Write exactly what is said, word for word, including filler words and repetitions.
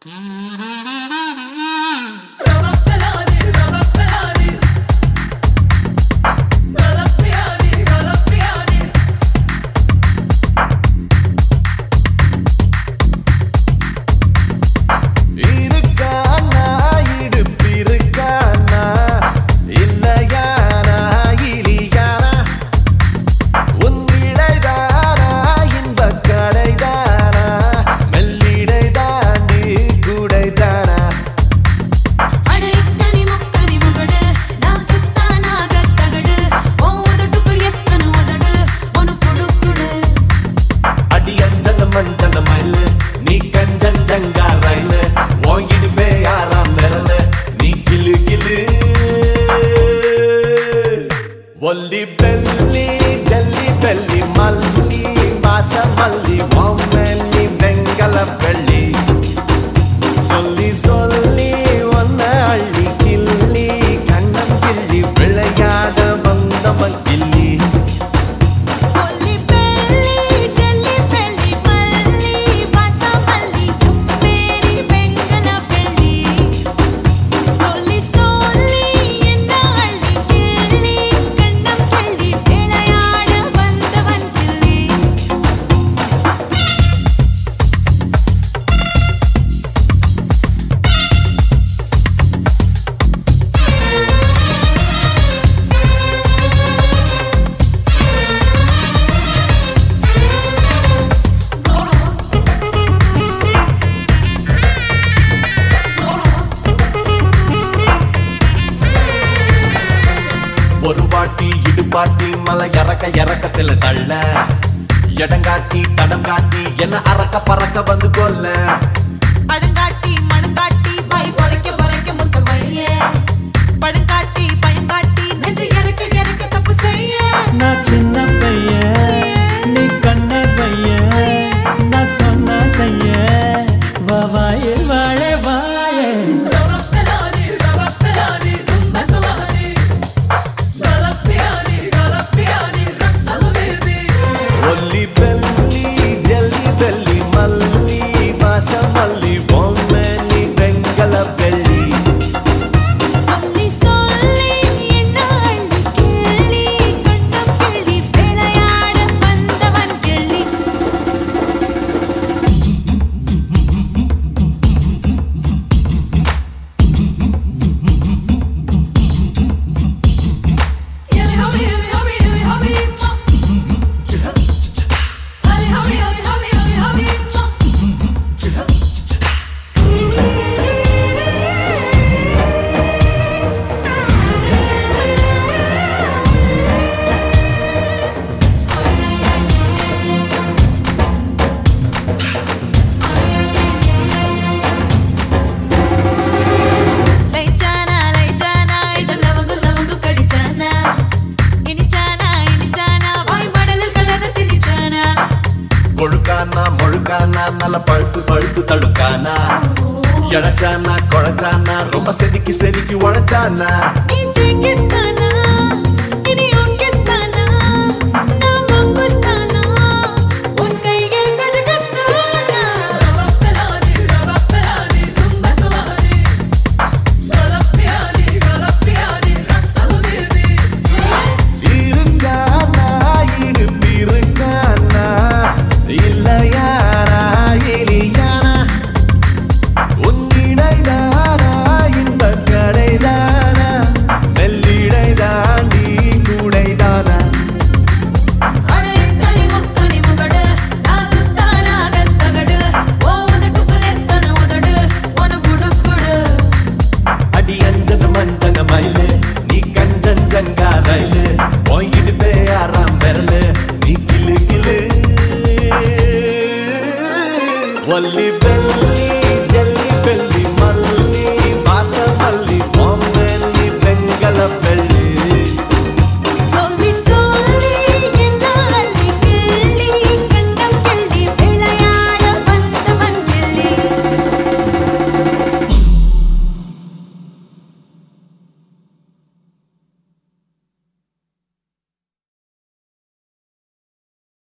ஒல்லி பெல்லி ஜல்லி பெல்லி மல்லி வாச மல்லி பொம்மல்லி வெங்கல வெள்ளி சொல்லி சொல்லி ஒன்ன அள்ளி கிள்ளி கண்ணம் கிள்ளி விளையாட வந்தவன் கிள்ளி ஒரு பாட்டி இடுபாட்டி மலை இறக்க இறக்கத்துல தள்ள இடங்காட்டி தடம் காட்டி என்ன அறக்க பறக்க வந்து கொல்ல அடங்காட்டி மணங்காட்டி வாய் பொறைக்க பொறைக்க முத்த மைய படங்காட்டி பயங்காட்டி நெஞ்சு இறக்க இறக்க தப்பு செய்ய நான் சின்ன பையன் நீ கண்ண பையன் நான் சொன்ன செய்ய வாயே வாழே வாயே ஒல்லி பெல்லி ஜல்லி பெல்லி மல்லி வாச மல்லி பொம்மல்லி வெங்கல வெள்ளி சொல்லி சொல்லி என்ன அள்ளி கிள்ளி கண்ணம் கிள்ளி விளையாட வந்தவன் கிள்ளி கொழுக்கானா மொழுக்கானா நல்ல பழுத்து பழுத்து தழுக்கானா இழைச்சானா குழைச்சானா ரொம்ப செதுக்கி செதுக்கி உழைச்சானா